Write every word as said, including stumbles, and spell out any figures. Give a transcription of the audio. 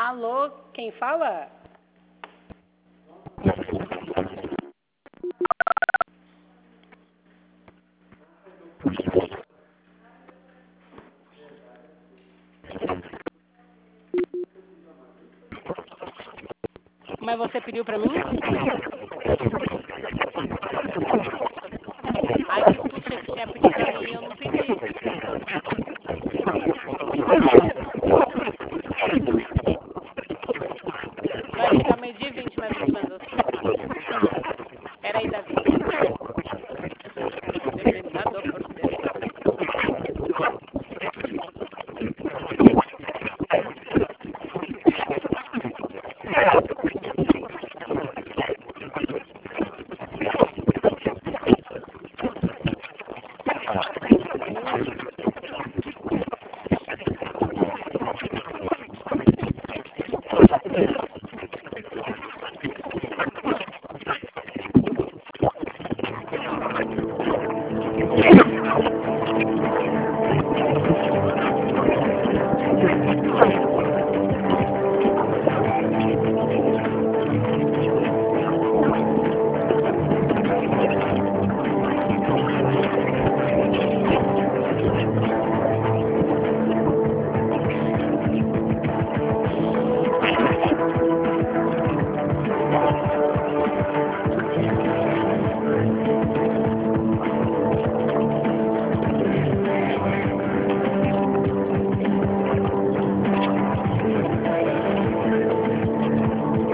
Alô, quem fala? Mas você pediu pra mim? Ai, que puxa, que você ia pedir pra mim e eu não pedi. Vai ficar meio-dia e vinte mais ou menos assim. Peraí, Davi. Dependador por Deus.